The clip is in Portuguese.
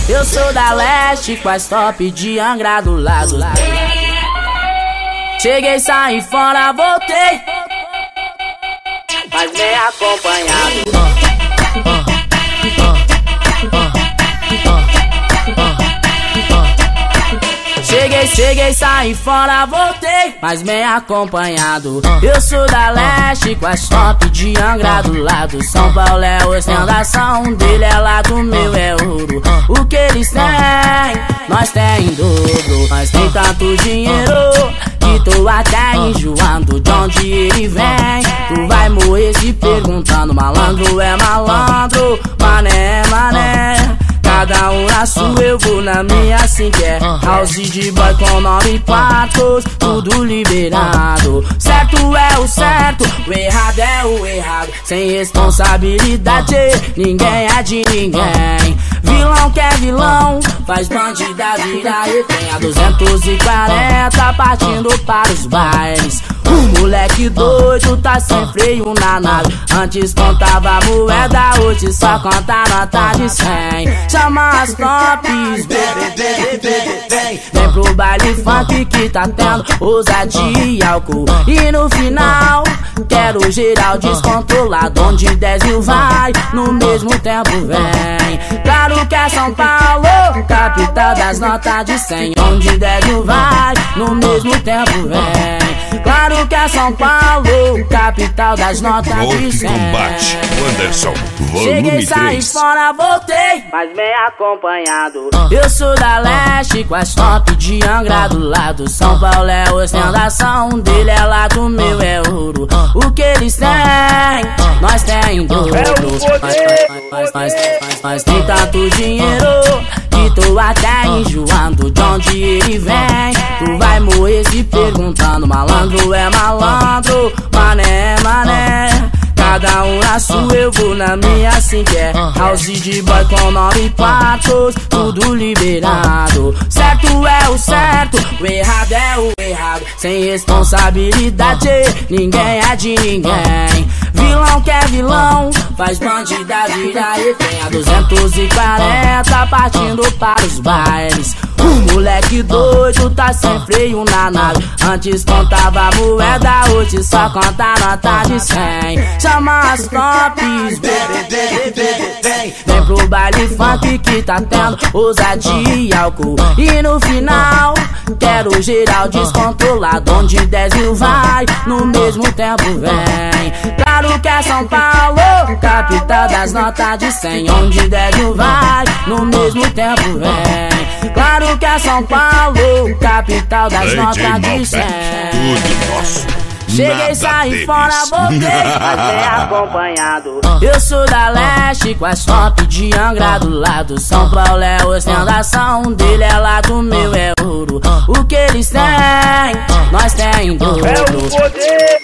Eu sou da leste, com as top de Angra do lado. Cheguei, saí fora, voltei, mas bem acompanhado. Cheguei, saí fora, voltei, mas bem acompanhado. Eu sou da leste, com as top de Angra do lado. São Paulo é ostentação, um dele é lado, meu é ouro. O que eles têm, nós tem em dobro. Mas tem tanto dinheiro que tô até enjoando. De onde ele vem, tu vai morrer se perguntando. Malandro é malandro, mané é mané. Cada um na sua, eu vou na minha, assim que é. House de boy com 9 quartos, tudo liberado. Certo é o certo, o errado é o errado. Sem responsabilidade, ninguém é de ninguém. Vilão que é vilão, faz bandida virar refém. A 240 partindo para os bailes. O moleque doido tá sem freio na nave. Antes contava moeda, hoje só conta nota de 100. Chama as tops, vem pro baile funk que tá tendo ousadia e álcool. E no final, quero geral descontrolado. Onde 10 mil vai, no mesmo tempo vem. Claro que é São Paulo, capital das notas de 100. Onde 10 mil vai, no mesmo tempo vem. Claro que é São Paulo, capital das notas de 100. Combate, Anderson, Cheguei, saí fora, voltei, mas bem acompanhado. Eu sou da leste, com as top de Angra do lado. São Paulo é ostentação, um dele é lado, meu é ouro. O que eles têm, nós tem em dobro. Mas tem tanto dinheiro que tô até enjoando. De onde ele vem, tu vai morrer se perguntando. Malandro é malandro, mané é mané. Cada um na sua, eu vou na minha, assim que é. House de boy com 9 quartos, tudo liberado. Certo é o certo, o errado é o errado. Sem responsabilidade, ninguém é de ninguém. Vilão que é vilão, faz bandida virar refém. A 240 partindo para os bailes. O moleque doido tá sem freio na nave. Antes contava moeda, hoje só conta nota de 100. Chama as tops, vem pro baile funk que tá tendo ousadia e álcool. E no final, quero geral descontrolado. Onde 10 mil vai, no mesmo tempo vem. Claro que é São Paulo, capital das notas de 100. Onde 10 mil vai, no mesmo tempo vem. Claro que é São Paulo, capital das notas de 100. Tudo nosso. Cheguei, saí fora, voltei, mas bem acompanhado. Eu sou da leste, com as top de Angra do lado. São Paulo é ostentação, um dele é lado, meu é ouro. O que eles têm, nós tem em dobro.